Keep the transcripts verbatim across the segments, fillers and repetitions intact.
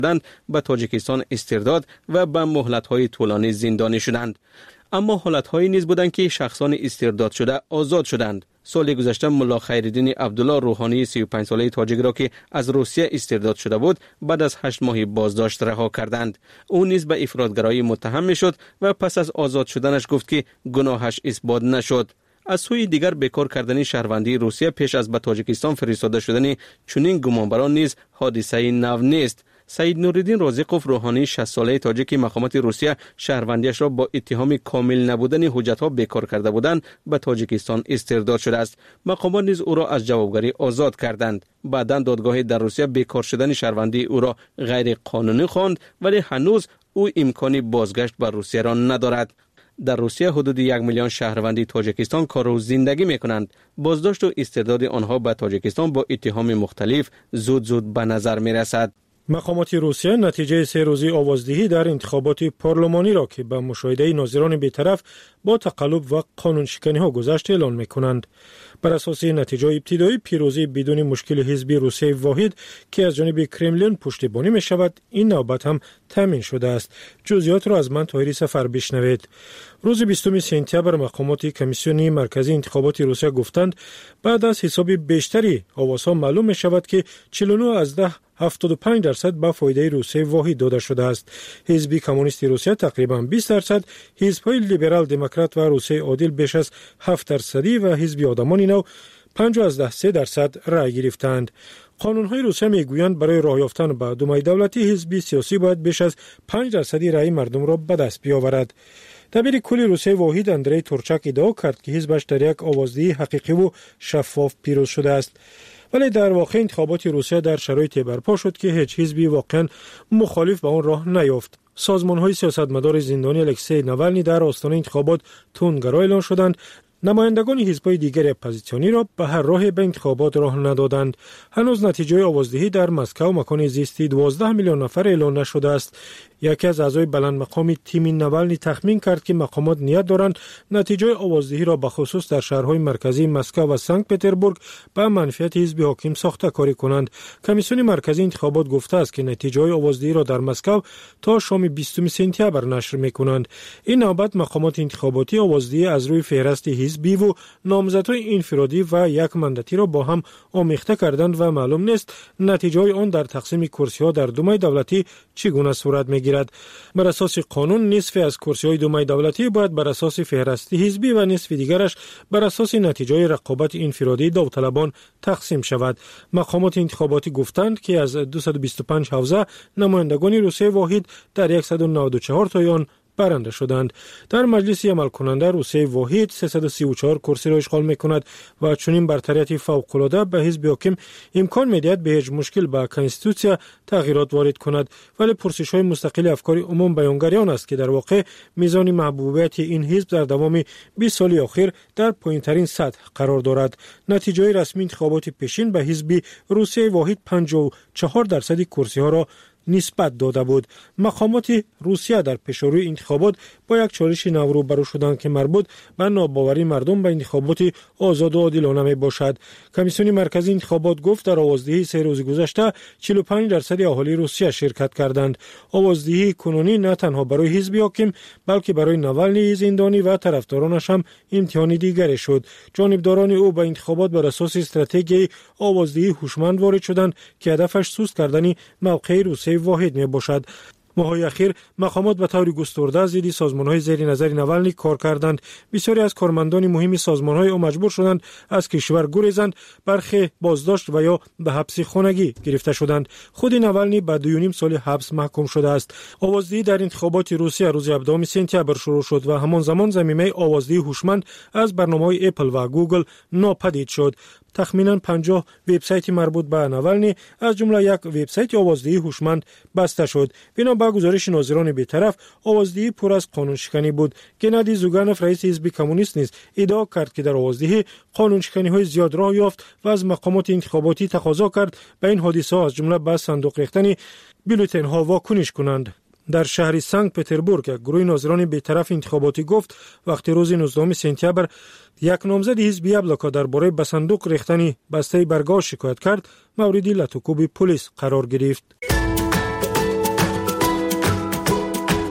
به تاجیکستان استرداد و به مهلت‌های طولانی زندانی شدند. اما حالت‌هایی نیز بودند که شخصان استرداد شده آزاد شدند. سال گذشته ملا خیرالدین عبدالله روحانی سی و پنج ساله تاجیک را که از روسیه استرداد شده بود بعد از هشت ماه بازداشت رها کردند. او نیز به افراطگرایی متهم میشد و پس از آزاد شدنش گفت که گناهش اثبات نشد. از سوی دیگر بیکار کردن شهروندی روسیه پیش از به تاجیکستان فرستاده شدن چنین گمانبران نیز حادثه نو نیست. سید نورالدین رازقوف روحانی شصت ساله تاجیک مقامات روسیه شهروندیش را با اتهام کامل نبودن حجت‌ها بیکار کرده بودند به تاجیکستان استرداد شده است. مقامات نیز او را از جوابگری آزاد کردند. بعداً دادگاه در روسیه بیکار شدن شهروندی او را غیر قانونی خواند، ولی هنوز او امکان بازگشت به روسیه را ندارد. در روسیه حدود یک میلیون شهروندی تاجیکستان کار و زندگی می کنند. بازداشت و استرداد آنها به تاجیکستان با اتهام مختلف زود زود به نظر می رسد. مقامات روسیه نتیجه سه روزی آوازدهی در انتخابات پارلمانی را که به مشاهده ناظران بی‌طرف با تقلب و قانون شکنی ها گذشت اعلان می کنند. بر اساس نتیجه ابتدایی پیروزی بدون مشکل حزب روسیه واحد که از جانب کرملین پشتیبانی می شود این نوبت هم تامین شده است. جزئیات را از من طاهری سفر بشنوید. روز بیستم سپتامبر مقامات کمیسیون مرکزی انتخابات روسیه گفتند بعد از حساب بیشتری آوازها معلوم می شود که چهل و نه از ده هفتاد و پنج درصد به فایده روسیه واحد داده شده است. حزب کمونیست روسیه تقریبا بیست درصد، حزب‌های لیبرال دموکرات و روسیه عادل بیش از هفت درصدی و حزب آدمان نو پنج از ده سه درصد رای گرفتند. قانون‌های روسیه میگویند برای راه یافتن به دومای دولتی حزب سیاسی باید بیش از پنج درصدی رای مردم را به دست بیاورد. دبیر کل روسیه واحد اندری تورچاک ادعا کرد که حزبش در یک آوازدهی حقیقی و شفاف پیروز شده است. ولی در واقع انتخابات روسیه در شرایطی برپا شد که هیچ حزبی واقعا مخالف به آن راه نیافت. سازمان‌های سیاستمدار زندانی الکسی ناوالنی در آستانه انتخابات تندگرا اعلان شدند. نمایندگان حزب‌های دیگر اپوزیسیونی را به هر راه به انتخابات راه ندادند. هنوز نتیجه آوازدهی در مسکو مکان زیستی دوازده میلیون نفر اعلان نشده است. یکی از اعضای بلند مقام تیم ناوالنی تخمین کرد که مقامات نیت دارند نتیجه آوازدهی را به خصوص در شهرهای مرکزی مسکو و سنت پتربورگ به منفعت حزب حاکم ساخته‌کاری کنند. کمیسیون مرکزی انتخابات گفته است که نتیجه آوازدهی را در مسکو تا شام بیستم سپتامبر نشر می‌کنند. این نوبت مقامات انتخاباتی آوازدهی از روی فهرست حزبی و نامزدهای انفرادی و یک مندتی را با هم آمیخته کردند و معلوم نیست نتیجه آن در تقسیم کرسی‌ها در دومای دولتی چگونه صورت می‌گیرد. بر اساس قانون نصف از کرسی‌های دومای دولتی باید بر اساس فهرست حزبی و نصف دیگرش بر اساس نتیجه رقابت انفرادی داوطلبان تقسیم شود. مقامات انتخاباتی گفتند که از دویست و بیست و پنج حوزه نمایندگان روسیه واحد در صد و نود و چهار تا آن برنده شدند. در مجلس عمل کننده روسیه واحد سیصد و سی و چهار کرسی را اشغال می‌کند و چنین برتریت فوق‌العاده به حزب حاکم امکان می‌دهد به هیچ مشکل به کنستیتوسیا تغییرات وارد کند. ولی پرسش‌های مستقل افکار عموم بیانگریان است که در واقع میزان محبوبیت این حزب در دوام بیست سال اخیر در پایین‌ترین سطح قرار دارد. نتیجه رسمی انتخابات پیشین به حزب روسیه واحد پنجاه و چهار درصد کرسی‌ها را نسبت داده بود. مقامات روسیه در پیشروی انتخابات با یک چالش نو روبرو شدند که مربوط به ناباوری مردم به انتخابات آزاد و عادلانه می باشد. کمیسیون مرکزی انتخابات گفت در آوازدهی سه روز گذشته چهل و پنج درصد اهالی روسیه شرکت کردند. آوازدهی کنونی نه تنها برای حزب حاکم بلکه برای ناوالنی زندانی و طرفدارانش هم امتحان دیگری شد. جانبداران او به انتخابات بر اساس استراتژی آوازدهی هوشمند وارد شدند که هدفش سوست کردن موقع روسیه واحد می باشد. ماهای اخیر مقامات به طور گسترده ضد سازمان‌های زیر نظر ناوالنی کار کردند. بسیاری از کارمندان مهم سازمان‌های او مجبور شدند از کشور گریزند، برخی بازداشت و یا به حبس خانگی گرفته شدند. خود ناوالنی به دو و نیم سال حبس محکوم شده است. آوازدهی در انتخابات روسیه روز هفدهم سپتامبر شروع شد و همان زمان زمینه آوازدهی هوشمند از برنامه‌های اپل و گوگل ناپدید شد. تخمینا پنجاه وبسایت مربوط به ناوالنی از جمله یک وبسایت آوازدهی هوشمند بسته شد. بنا به گزارش ناظران بی‌طرف آوازدهی پر از قانون شکنی بود. گنادی زوگانوف رئیس حزب کمونیست نیز ادعا کرد که در آوازدهی قانون شکنی‌های زیاد راه یافت و از مقامات انتخاباتی تقاضا کرد به این حادثه از جمله به صندوق ریختن بولتن‌ها واکنش کنند. در شهر سنت پتربورگ گروه ناظران بی‌طرف انتخاباتی گفت وقتی روز نوزدهم سپتامبر یک نامزد حزب یابلوکا درباره به صندوق ریختن بسته برگاه شکایت کرد، مورد لطوکوب پلیس قرار گرفت.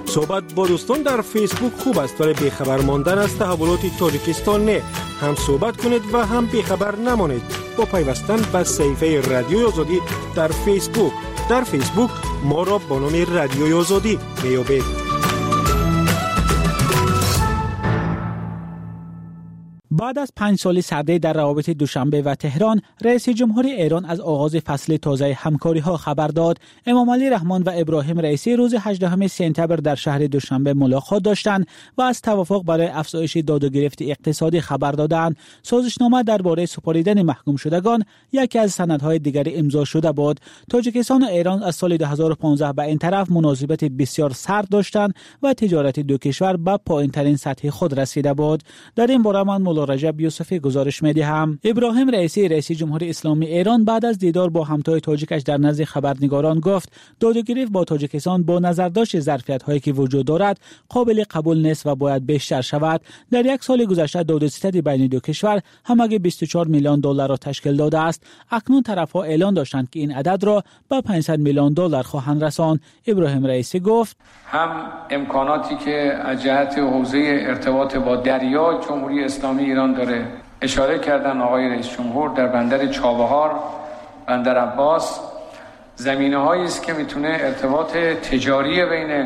صحبت با دوستان در فیسبوک خوب است ولی بیخبر ماندن از تحولات تاجیکستان نه. هم صحبت کنید و هم بیخبر نمانید با پیوستن به صفحه رادیوی آزادی در فیسبوک. در فیسبوک ما را با نام رادیوی آزادی میابید. بعد از پنج سال سرده در روابط دوشنبه و تهران، رئیس جمهوری ایران از آغاز فصل تازه همکاری ها خبر داد. امام علی رحمان و ابراهیم رئیسی روز هجدهم سپتامبر در شهر دوشنبه ملاقات داشتند و از توافق برای افزایش داد و گرفت اقتصادی خبر دادند. سازشنامه درباره سپاریدن محکوم شدگان یکی از سندهای دیگری امضا شده بود. تاجیکستان و ایران از سال دو هزار و پانزده به این طرف مناسبت بسیار سرد داشتند و تجارت دو کشور به پایین‌ترین سطح خود رسیده بود. در این باره من رجب یوسفی گزارش می‌دهم. ابراهیم رئیسی رئیس جمهوری اسلامی ایران بعد از دیدار با همتای تاجیکش در نزد خبرنگاران گفت دادوگریفت با تاجیکستان با نظر داشت ظرفیت‌هایی که وجود دارد قابل قبول نیست و باید بیشتر شود. در یک سال گذشته داد و ستد بین دو کشور همگی بیست و چهار میلیون دلار را تشکیل داده است. اکنون طرف‌ها اعلان داشتند که این عدد را به پانصد میلیون دلار خواهند رساند. ابراهیم رئیسی گفت هم امکاناتی که از جهت حوزه ارتباط با دریا جمهوری اسلامی ایران داره اشاره کردن آقای رئیس جمهور در بندر چابهار، بندر عباس، زمینه‌هایی است که میتونه ارتباط تجاری بین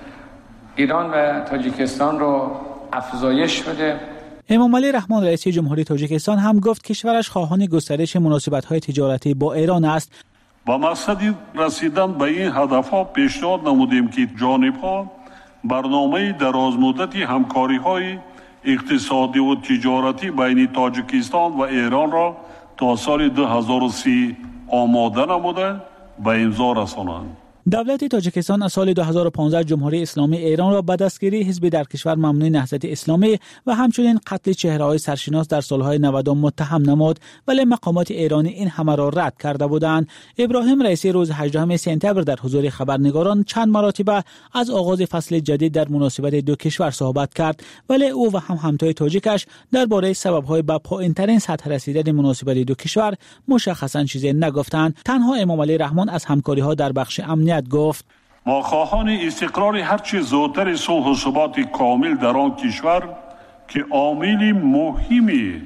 ایران و تاجیکستان رو افزایش بده. امام علی رحمان رئیس جمهوری تاجیکستان هم گفت کشورش خواهان گسترش مناسبت‌های تجارتی با ایران است. با مقصد رسیدن به این هدف‌ها پیشنهاد نمودیم که جانب‌ها برنامه درازمدتی همکاری‌های اقتصادی و تجارتی بین تاجیکستان و ایران را تا سال دو هزار و سی آماده نموده به امضا رسانند. دولت تاجیکستان از سال دو هزار و پانزده جمهوری اسلامی ایران را به دستگیری حزب در کشور ممنوع نهضت اسلامی و همچنین قتل چهره‌های سرشناس در سالهای نود متهم نمود، ولی مقامات ایرانی این همه را رد کرده بودند. ابراهیم رئیسی روز هجدهم سپتامبر در حضور خبرنگاران چند مرتبه از آغاز فصل جدید در مناسبت دو کشور صحبت کرد، ولی او و هم همتای تاجیکش درباره سبب‌های به پایین‌ترین سطح رسیدن مناسبت دو کشور مشخصاً چیزی نگفتند. تنها امام علی رحمان از همکاری‌ها در بخش امنیت گفت ما خواهان استقرار هرچه زودتر صلح و ثبات کامل در آن کشور که عامل مهمی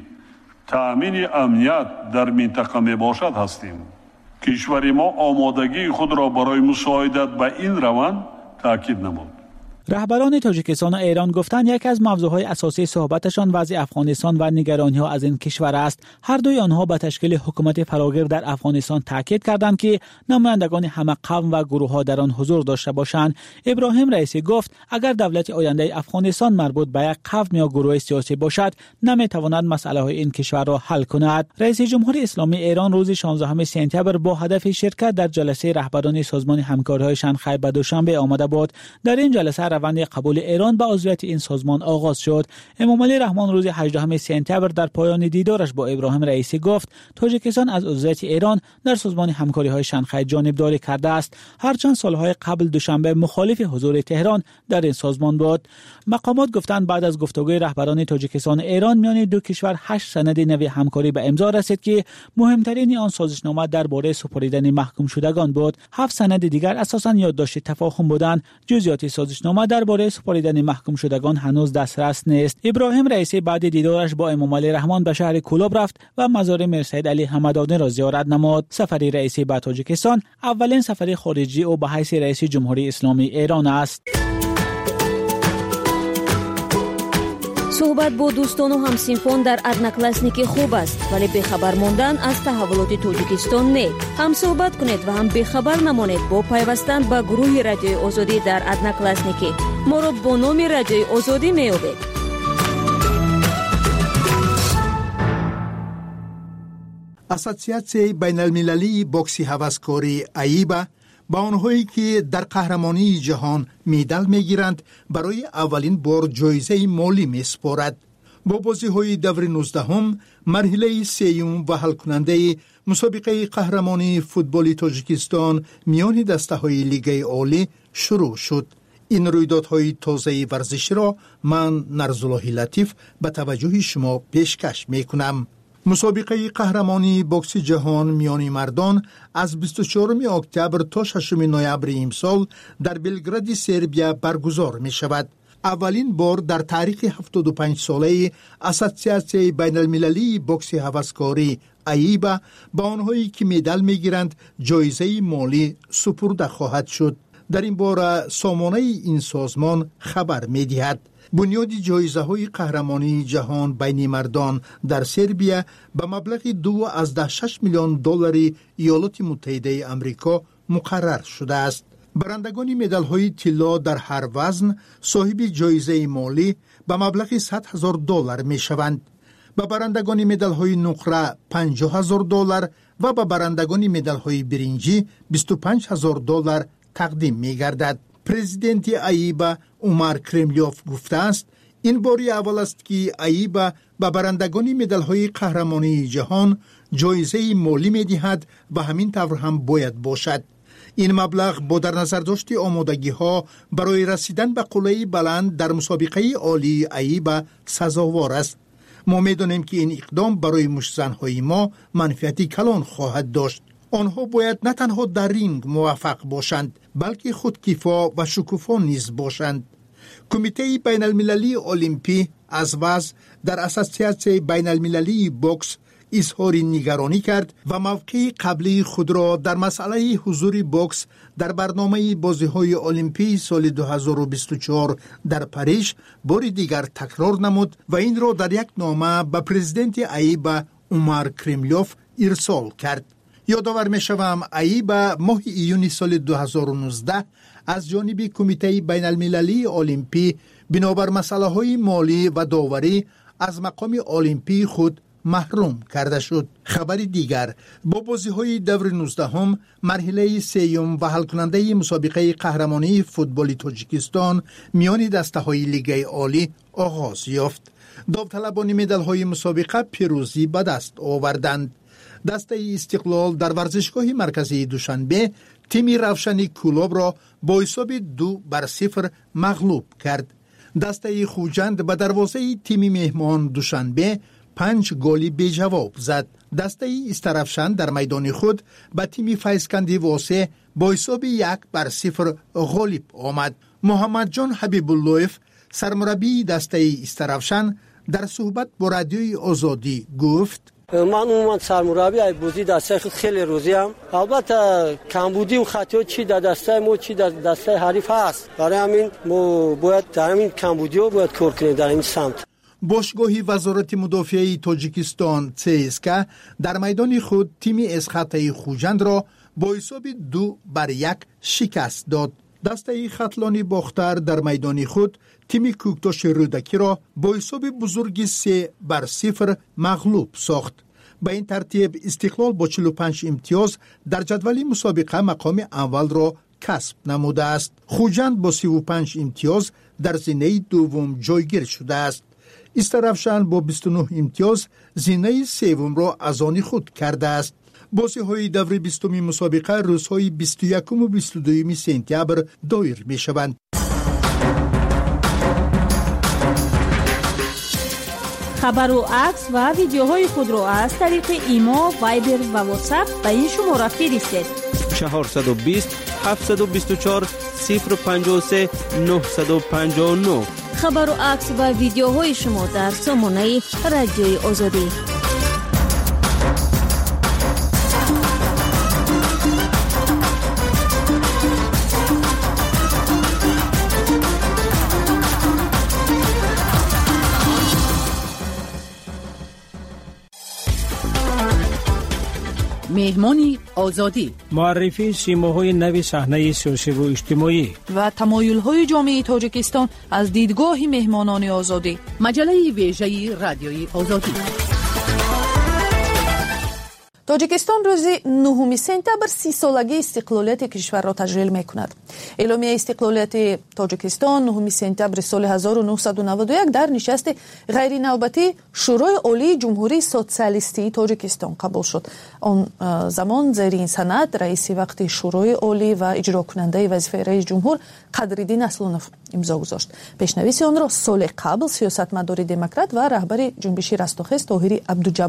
تأمین امنیت در منطقه می باشد هستیم. کشور ما آمادگی خود را برای مساعدت به این روند تاکید نمود. رهبران تاجیکستان و ایران گفتند یکی از موضوعهای اساسی صحبتشان وضع افغانستان و نگرانی‌ها از این کشور است. هر دوی آنها به تشکیل حکومت فراگیر در افغانستان تاکید کردند که نمایندگان همه قوم و گروه‌ها در آن حضور داشته باشند. ابراهیم رئیسی گفت اگر دولت آینده افغانستان مربوط به یک قوم یا گروه سیاسی باشد نمی‌تواند مسائل این کشور را حل کند. رئیس جمهوری اسلامی ایران روز شانزدهم سپتامبر با هدف شرکت در جلسه رهبران سازمان همکاری‌های شانگهای به دوشنبه آمده بود. در این جلسه روند قبول ایران به عضویت این سازمان آغاز شد. امام علی رحمان روز هجدهم سپتامبر در پایان دیدارش با ابراهیم رئیسی گفت تاجیکستان از عضویت ایران در سازمان همکاری‌های شانگهای جانبداری کرده است، هرچند سالهای قبل دوشنبه مخالف حضور تهران در این سازمان بود. مقامات گفتند بعد از گفتگوی رهبران تاجیکستان و ایران میان دو کشور هشت سند نوی همکاری به امضا رسید که مهمترین آن سازشنامه درباره سپاریدن محکوم شدگان بود. هفت سند دیگر اساساً یادداشت تفاهم بودند. جزئیات سازشنامه درباره سپاریدن محکوم شدگان هنوز دسترس نیست. ابراهیم رئیسی بعد دیدارش با امام علی رحمان به شهر کولوب رفت و مزار میرسید علی همدانی را زیارت نمود. سفر رئیسی به تاجیکستان اولین سفر خارجی او به حیث رئیس جمهوری اسلامی ایران است. صحبت با دوستان و همسینفون در ادناکلاسنیکی خوب است، ولی بخبر موندن از تحولات تاجیکستان نه. هم صحبت کنید و هم بخبر نمانید با پیوستن به گروه رادیوی آزادی در ادناکلاسنیکی. ما را با نام رادیوی آزادی میابید. اساسیاسیون بین المللی بوکسی هوسکاری ایبا با آنهایی که در قهرمانی جهان مدال میگیرند برای اولین بار جایزه مالی میسپارد. با بازی‌های دور نوزدهم مرحله سیوم و حل کننده مسابقه قهرمانی فوتبال تاجیکستان میان دسته‌های لیگ عالی شروع شد. این رویدادهای تازه ورزشی را من نرزالله لطیف به توجه شما پیشکش میکنم. مسابقه قهرمانی بوکس جهان میان مردان از بیست و چهارم اکتبر تا ششم نوامبر امسال در بلگراد سربیا برگزار می شود. اولین بار در تاریخ هفتاد و پنج ساله اساسیاسیون بین المللی بوکس هوسکاری ایبا با آنهایی که مدال می گیرند جایزه مالی سپرده خواهد شد. در این باره سامانه این سازمان خبر می دهد. بنیادی جایزه های قهرمانی جهان بین مردان در سربیا به مبلغ دو از شش میلیون دلار ایالات متحده آمریکا مقرر شده است. برندگان مدال های طلا در هر وزن صاحب جایزه مالی به مبلغ صد هزار دلار می شوند. به برندگان مدال های نقره پنجاه هزار دلار و به برندگان مدال های برنجی بیست و پنج هزار دلار تقدیم می گردد. پرزیدنت ایبا عمر کرملیوف گفته است این باری اول است که ایبا به برندگان مدال های قهرمانی جهان جایزه مالی می دهد و همین طور هم باید باشد. این مبلغ با در نظر داشت آمادگی ها برای رسیدن به قله بلند در مسابقه عالی ایبا سزاوار است. ما می دانیم که این اقدام برای مشزنهای ما منفعتی کلان خواهد داشت. آنها باید نه تنها در رینگ موفق باشند بلکه خودکفا و شکوفا نیز باشند. کمیته بین المللی المپی از وضع در اساسیاسیون بین المللی بوکس اظهار نگرانی کرد و موقع قبلی خود را در مسئله حضور بوکس در برنامه بازی‌های المپی سال دو هزار و بیست و چهار در پاریس بار دیگر تکرار نمود و این را در یک نامه به پرزیدنت ایبا عمر کرملیوف ارسال کرد. یادآور می‌شوم ایبا ماه ایون سال دو هزار و نوزده از جانب کمیته بین المللی المپی بنابر مسائل مالی و داوری از مقام المپی خود محروم کرده شد. خبر دیگر با بازی‌های دور نوزدهم مرحله سیوم و حل کننده مسابقه قهرمانی فوتبال تاجیکستان میان دسته‌های لیگ عالی آغاز یافت. داوطلبان مدال‌های مسابقه پیروزی به دست آوردند. دسته استقلال در ورزشگاه مرکزی دوشنبه تیم روشنی کلوب را با حساب دو بر صفر مغلوب کرد. دسته خوجند به دروازه تیم مهمان دوشنبه پنج گلی به جواب زد. دسته استرفشان در میدان خود به تیم فیضکندی واسه با حساب یک بر صفر غالب آمد. محمد جان حبیب اللهف سرمربی دسته استرفشان در صحبت با رادیوی آزادی گفت من عموما سرمربی ای بازی دسته خیلی روزی هم البته کمبودی و خطا چی در دسته ما چی در دسته حریف هست، برای همین ما باید در همین کمبودی رو باید کار کنیم در این سمت. باشگاهی وزارت مدافعه تاجیکستان سیسکا در میدان خود تیم اسخطه خوجند را با حساب دو بر یک شکست داد. دسته خطلانی باختر در میدان خود تیم کوکتاش رودکی را با حساب بزرگی سه بر صفر مغلوب ساخت. به این ترتیب استقلال با چهل و پنج امتیاز در جدول مسابقه مقام اول را کسب نموده است. خوجند با سی و پنج امتیاز در زینه دوم جایگیر شده است. استرفشان با بیست و نه امتیاز زینه سوم را از آن خود کرده است. بازی های دور بیستمی مسابقه روزهای بیست و یکم و بیست و دوم سپتامبر دایر می شوند. خبر و عکس و ویدیوهای خود را از طریق ایما، وایبر و واتساپ به این شماره فرستید. چهارصد و بیست هفتصد و بیست و چهار صفر پنجاه و سه نهصد و پنجاه و نه. خبر و عکس و ویدیوهای شما در سامانه رادیوی آزادی. مهمانی آزادی، معرفی سیماهای نوی صحنه سیاسی و اجتماعی و تمایل‌های جامعه تاجیکستان از دیدگاه مهمانان آزادی. مجله ویژه رادیوی آزادی. تاجیکستان روز نهم سپتامبر سی سالگی استقلالیت کشور را تجلیل می‌کند. اعلامیه استقلالیت تاجیکستان نهم سپتامبر سال هزار و نهصد و نود و یک در نشست غیر نوبتی شورای عالی جمهوری سوسیالیستی تاجیکستان قبول شد. آن زمان زیر این سند رئیس وقت شورای عالی و اجرا کننده وظیفه رئیس جمهور قدرالدین اصلانوف امضا گذاشت. پیشنویس آن را سال قبل سیاستمدار دموکرات و رهبر جنبش رستاخیز طاهری عبدالجبار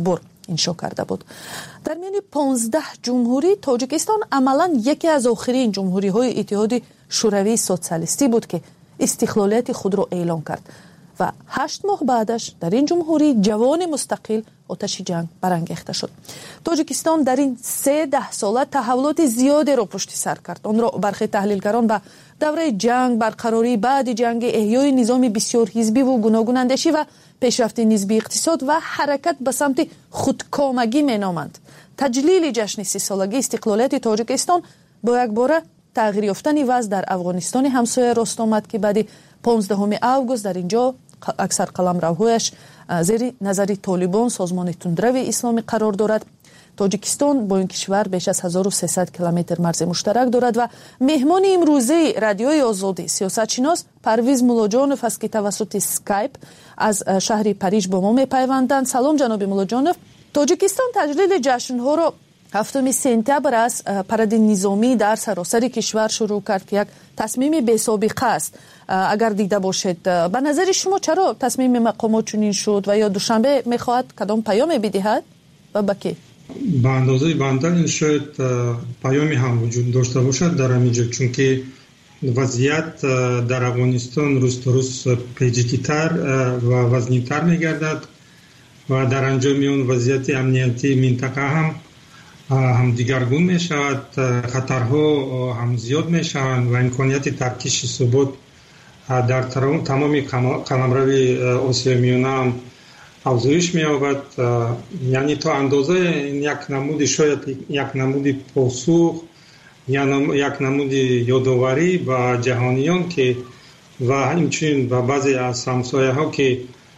انشا کرده بود. در میان پانزده جمهوری تاجیکستان عملاً یکی از آخرین جمهوری های اتحاد شوروی سوسیالیستی بود که استقلالیت خود را اعلام کرد و هشت ماه بعدش در این جمهوری جوان مستقل آتش جنگ برانگیخته شد. تاجیکستان در این سه ده ساله تحولات زیادی را پشت سر کرد. آن را برخی تحلیلگران به دوره جنگ، برقراری بعد جنگ، احیای نظام بسیار حزبی و گوناگون اندیشی و پیشرفت نسبی اقتصاد و حرکت به سمت خودکامگی مینامند. تجلیل جشن سی سالگی استقلالیت تاجیکستان با یک باره تغییر یافتن وضع در افغانستان همسایه راست آمد که بعد پانزدهم آگوست در اینجا اکثر قلمروهایش زیر نظر طالبان سازمان تندرو اسلامی قرار دارد. تاجیکستان با این کشور بیش از هزار و سیصد کیلومتر مرز مشترک دارد و مهمان امروزه رادیوی آزادی سیاستشناس پرویز مولاجانوف است که توسط اسکایپ از شهر پاریژ با ما میپیوندند. سلام جناب مولاجانوف. تاجیکستان تجلیل جشن‌ها را هفتم سپتامبر از پرد نظامی در سراسر کشور شروع کرد که یک تصمیم بی سابقه است. اگر دیده باشید به نظر شما چرا تصمیم مقامات چنین شد و یا دوشنبه میخواهد کدام پیام بدهد و به کی؟ به اندازه بنده شاید پیامی هم وجود داشته باشد در همینجا، چون که وضعیت در افغانستان روز تا روز پیچیده‌تر و وزنی‌تر میگردد و در انجام اون وضعیت امنیتی منطقه هم هم دیگرگون می شود، خطرها هم زیاد می شوند و امکانیت ترکیش ثبات در تمام قلمروی آسیای میانه هم افزایش می یابد. یعنی تا اندازه یک نمود شاید یک نمود پاسخ یا یک نمود یادآوری به جهانیان که و همچنین به بعضی از همسایه ها که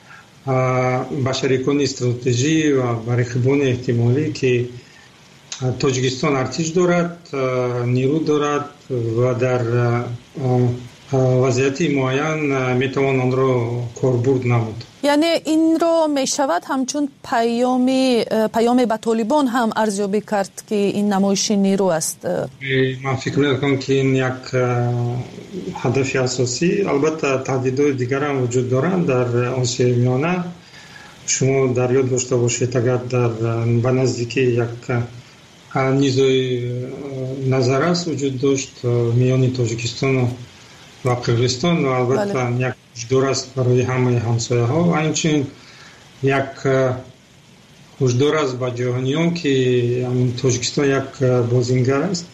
به شریکان استراتژی و به رقیبان احتمالی که تاجیکستان ارتش دارد، نیرو دارد و در وضعیت معین میتوان آن را کاربرد نمود. یعنی این را میشود همچون پیام پیام به طالبان هم ارزیابی کرد که این نمایش نیرو است. من فکر میکنم که این یک هدف اساسی. البته تهدیدهای دیگر هم وجود دارند در آسیای میانه. شما در یاد داشته باشید اگر در به نزدیکی یک نیزوی نظرس وجود داشت میان تاجیکستان و قرقیزستان و البته بله. یک هشدار است برای همه همسایه ها و همچنین یک هشدار است به جهانیان که تاجیکستان یک بازیگر است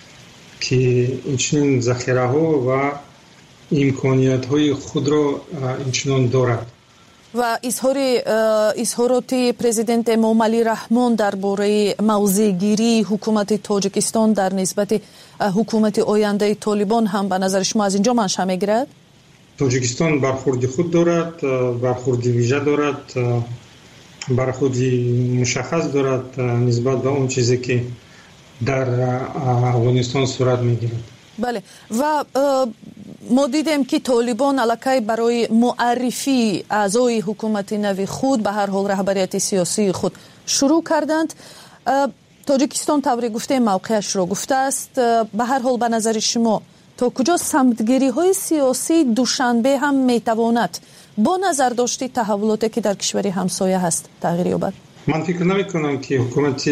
که همچنین ذخیره ها و امکانیت های خود را همچنان دارد. و اظهار اظهارات پرزیدنت امام علی رحمان درباره موضع‌گیری حکومت تاجیکستان در نسبت حکومت آینده طالبان هم به نظر شما از اینجا منشأ میگیرد؟ تاجیکستان برخورد خود دارد، برخورد ویژه دارد، برخورد مشخص دارد نسبت به اون چیزی که در افغانستان صورت میگیرد. بله و ما دیدیم که طالبان علاقه برای معرفی اعضای حکومت نو خود به هر حال رهبریت سیاسی خود شروع کردند. تاجیکستان طوری گفته موقعش را گفته است. به هر حال به نظر شما تا کجا سمتگیری های سیاسی دوشنبه هم میتواند با نظر داشتی تحولاتی که در کشور همسایه هست تغییر یابد؟ من فکر نمی کنم که حکومت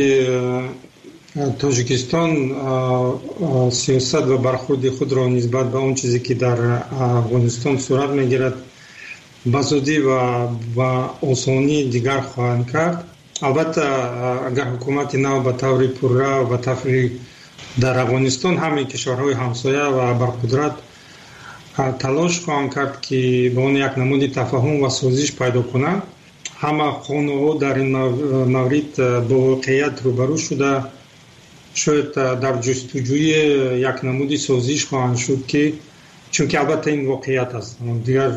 تاجیکستان سیاست و برخورد خود را نسبت به اون چیزی که در افغانستان صورت میگیرد بزودی و با آسانی دیگر خواهند کرد. البته اگر حکومت نو به طور پررو و تفریق در افغانستان همه کشورهای همسایه و برقدرت تلاش خواهند کرد که به اون یک نمود تفاهم و سازش پیدا کنند. همه خانه‌ها در این مورد با واقعیت روبرو شده شاید در جستجوی یک نمودی سازش خواهند شد که چون که البته این واقعیت است دیگر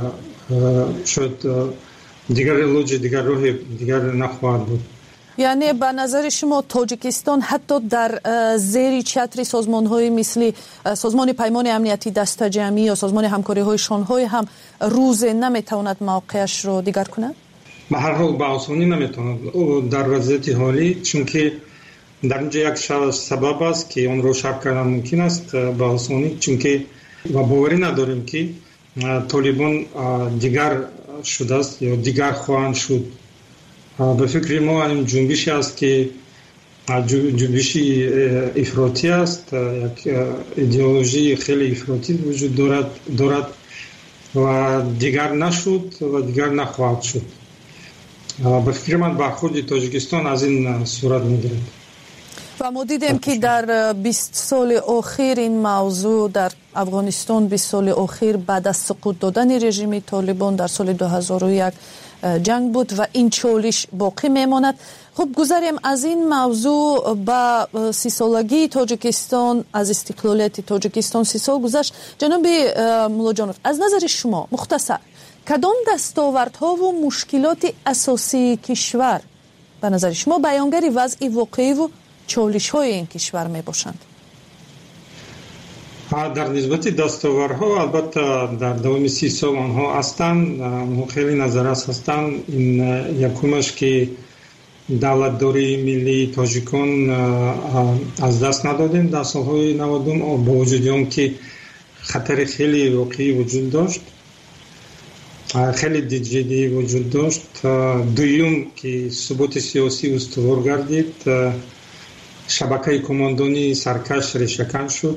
شاید دیگر علاج دیگر راه دیگر نخواهد بود. یعنی به نظر شما تاجیکستان حتی در زیر چتر سازمان‌های مثل سازمان پیمان امنیتی دست جمعی یا سازمان همکاری‌های شانگهای هم روز نمیتواند موقعش رو دیگر کنه؟ به هر حال به آسانی نمیتواند در وضعیت حالی، چون که در اینجا یک سبب است که اون رو شرح کردن ممکن است به آسانی، چون که و باوری نداریم که طالبان دیگر شده است یا دیگر خواهند شد به فکر ما این جنبشی است که جنبشی افراطی است، یک ایدئولوژی خیلی افراطی وجود دارد دارد و دیگر نشد و دیگر نخواهد شد. به فکر من برخورد تاجیکستان از این صورت میگیرد. و ما دیدیم که در بیست سال اخیر این موضوع در افغانستان بیست سال اخیر بعد از سقوط دادن رژیم طالبان در سال دو هزار و یک جنگ بود و این چالش باقی میماند. خب گذاریم از این موضوع به سی سالگی تاجیکستان، از استقلالیت تاجیکستان سی سال گذشت. جناب مولاجانوف، از نظر شما مختصر کدام دستاوردها و مشکلات اساسی کشور به نظر شما بیانگر وضع واقعی و چالش های این کشور می باشند؟ در نسبت دستاوردها البته در دوام سی سال آنها هستند، آنها خیلی نظرس هستند. این یکمش که دولتداری ملی تاجیکان از دست ندادیم در سالهای نودم با وجود آن که خطر خیلی واقعی وجود داشت، خیلی جدی وجود داشت. دویم که ثبات سیاسی استوار گردید، شبکه کماندانی سرکش ریشه‌کن شد،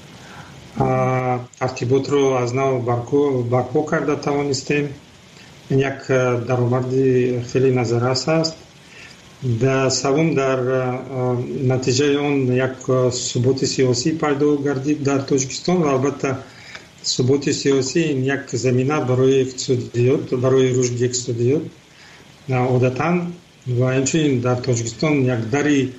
ترتیبات رو از نو برپا کرده توانستیم. این یک درآمد خیلی نظررس است. در سوم در نتیجه آن یک ثبات سیاسی پیدا گردید در تاجیکستان و البته ثبات سیاسی این یک زمینه برای اقتصادیات، برای رشد اقتصادیات عادتاً و همچنین در تاجیکستان یک دری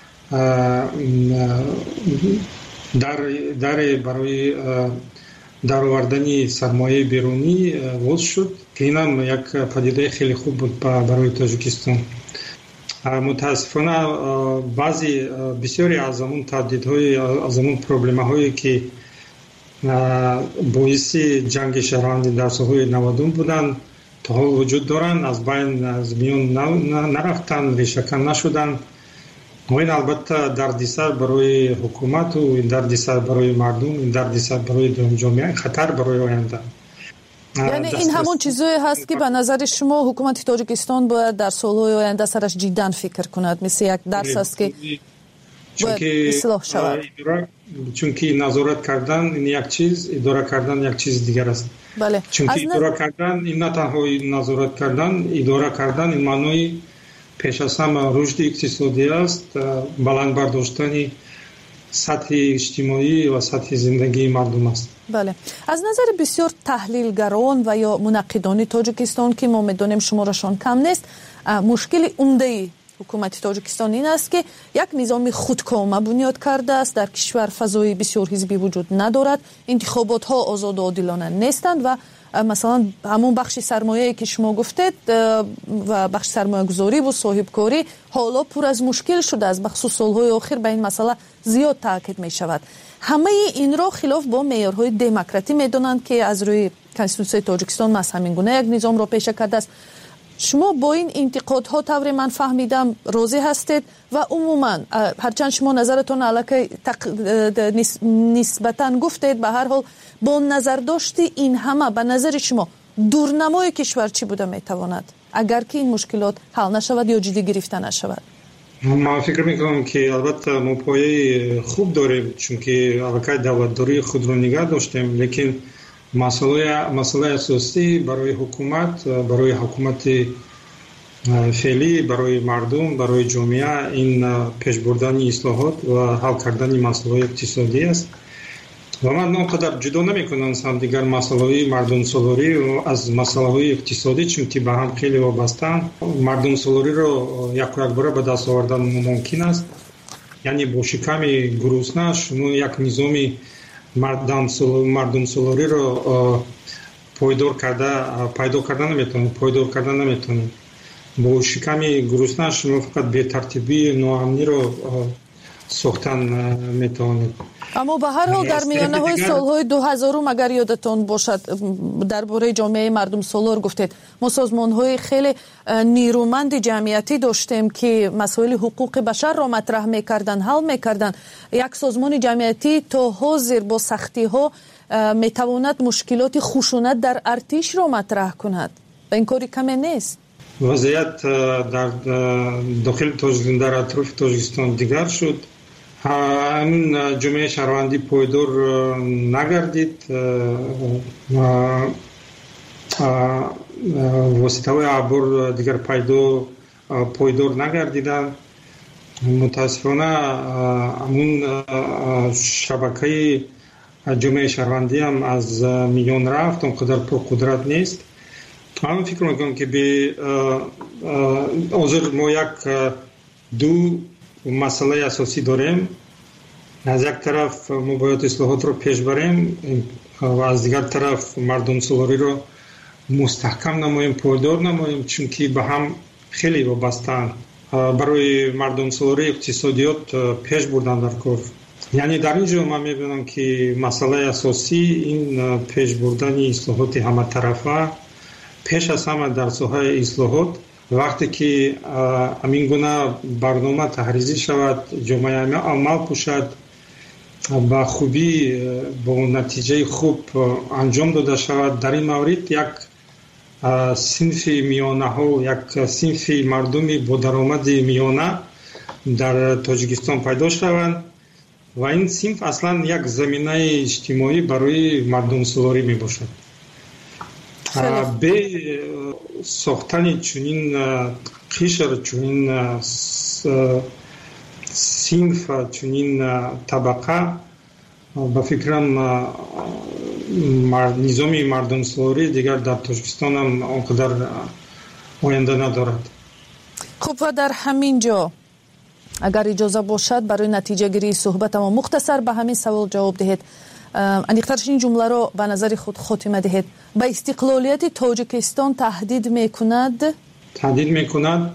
در در برای درآوردن سرمایه بیرونی باز شد که این هم یک پدیده خیلی خوب بود برای تاجیکستان. متاسفانه بعضی بسیاری از اون تهدیدهای، از اون پروبلم‌هایی که باعث جنگ شهروندی در سالهای نودم بودن تا حال وجود دارن، از بین از میان نرفتن، ریشه‌کن نشدن. این البته دردسر برای حکومت و دردسر برای مردم، دردسر برای جامعه، خطر برای آینده. یعنی این همون چیزایی هست که به نظر شما حکومت تاجیکستان باید در سالهای آینده سرش جداً فکر کند، مثل یک درس است که باید اصلاح شود. چون که نظارت کردن این یک چیز، اداره کردن یک چیز دیگر است. بله. چون که اداره کردن این نه تنها نظارت کردن، اداره کردن این معنی پیش از همه رشد اقتصادی است، بلند برداشتن سطح اجتماعی و سطح زندگی مردم است. بله. از نظر بسیار تحلیلگران و یا منقدان تاجیکستان که ما می‌دانیم شمارشان کم نیست، مشکل عمده حکومت تاجیکستان این است که یک نظام خودکامه بنیاد کرده است. در کشور فضای بسیار حزبی وجود ندارد، انتخابات ها آزاد و عادلانه نیستند و مثلا همون بخش سرمایه‌ای که شما گفتید و بخش سرمایه گذاری و صاحبکاری حالا پر از مشکل شده است. بخصوص سالهای آخر به این مسئله زیاد تاکید می شود. همه این را خلاف با معیارهای دموکراتی می دانند که از روی کنستیتوسیون تاجیکستان از همین گونه یک نظام را پیشه کرده است. شما با این انتقادها طور من فهمیدم راضی هستید و عموما هرچند شما نظرتون علاقه تق... نسبتاً گفتید، به هر حال با نظر داشتی این همه به نظر شما دورنمای کشور چی بوده میتواند اگر که این مشکلات حل نشود یا جدی گرفته نشود؟ من فکر میکنم که البته ما پایه خوب داریم، چون که علاقه دولتداری خود رو نگه داشتیم، لیکن مسئله مسئله اساسی برای حکومت، برای حکومت فعلی، برای مردم، برای جامعه این پیش بردن اصلاحات و حل کردن مسئله اقتصادی است. و من آنقدر جدا نمی کنم هم دیگر مسئله مردم سالاری و از مسئله اقتصادی، چون که به هم خیلی وابسته‌اند. مردم سالاری رو یک یک باره به دست آوردن ممکن است. یعنی با شکم گرسنه شما یک نظامی مردم سالاری مردم سالاری رو پایدار کرده پیدا کردن نمیتونید، پایدار کردن نمیتونید. با شکم گرسنه شما فقط به ترتیبی ناامنی رو ساختن میتونید. اما به هر حال در میانه های سالهای دو هزارم اگر یادتون باشد درباره جامعه مردم سالار گفتید ما سازمان های خیلی نیرومند جمعیتی داشتیم که مسائل حقوق بشر را مطرح میکردن، حل میکردن. یک سازمان جمعیتی تا حاضر با سختی ها میتواند مشکلات خشونت در ارتش را مطرح کند و این کاری کمی نیست. وضعیت در داخل تاجیکستان در اطراف تاجیکستان دیگر شد. همین جامعه شهروندی پایدار نگردید، واسطه های عبور دیگر پیدا پایدار نگردیدن. متاسفانه همون شبکه جامعه شهروندی هم از میان رفت، اونقدر پرقدرت نیست. من فکر میکنم که به حاضر ما یک دو مسئله اساسی داریم. از یک طرف ما باید اصلاحات رو پیش بریم و از دیگر طرف مردم سالاری رو مستحکم نماییم، پایدار نماییم، چون که به هم خیلی وابسته‌اند. برای مردم سالاری اقتصادیات پیش بردن در کار. یعنی در اینجا من میبینم که مسئله اساسی این پیش بردن اصلاحات همه طرفه، پیش از همه در ساحه اصلاحات. وقتی که همین گونه برنامه تحریزی شود، جامعه عمل پوشد، با خوبی با نتیجه خوب انجام داده شود، در این مورد یک صنف میانه ها، یک صنف مردمی با درآمد میانه در تاجیکستان پیدا شوند و این صنف اصلا یک زمینه اجتماعی برای مردم سالاری می باشد. به ساختن چنین قشر، چنین صنف، چنین طبقه، با فکرم نظامی مردم سالاری دیگر در تاجیکستان هم آنقدر آینده ندارد. خب و در همین جا اگر اجازه باشد برای نتیجه گیری صحبت ما مختصر به همین سوال جواب دهید. اندیخترش این جمله رو به نظر خود خاتمه دهید. به استقلالیت تاجیکستان تهدید میکند؟ تهدید میکند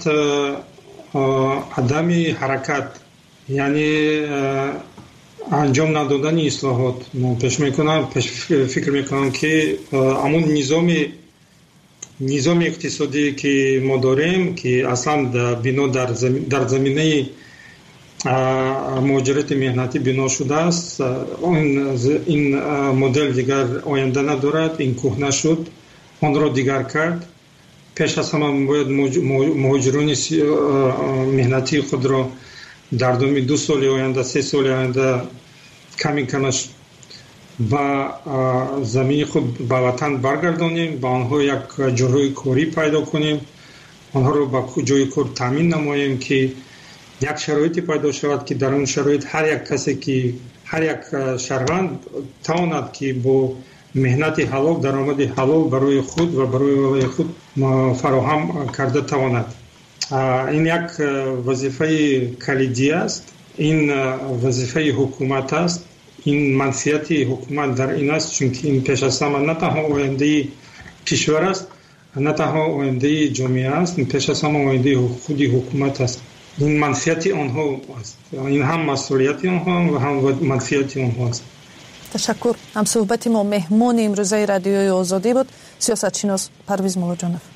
عدم حرکت، یعنی انجام ندادن اصلاحات. من پیش میکنم پیش فکر میکنم که همون نظام نظام اقتصادی که ما داریم که اصلا بنا در زمین در زمینه مهاجرت مهنتی بنا شده است، این مدل دیگر آینده ندارد، این کهنه شد، آن را دیگر کرد. پیش از همه باید مهاجران مهنتی خود را در دومی دو سال آینده، سه سال آینده کمی کنش و زمین خود به وطن برگردانیم، با آنها یک جاهای کاری پیدا کنیم، آنها را به جای کار تامین نماییم که یک شرایطی پیدا شود که در اون شرایط هر یک کسی که هر یک شهروند تواند که با مهنت حلال، درآمد حلال برای خود و برای خود فراهم کرده تواند. این یک وظیفه کلیدی است، این وظیفه حکومت است. این منفیت حکومت در این است، چون که این پیش از همه نه تنها آینده کشور است، نه تنها آینده جامعه است، پیش از همه آینده خود حکومت است. این منفیت آنها است، این هم مسئولیت آنها و هم منفیت آنها است. تشکر. هم صحبت ما مهمان امروزه رادیوی آزادی بود سیاستشناس پرویز مولاجانов.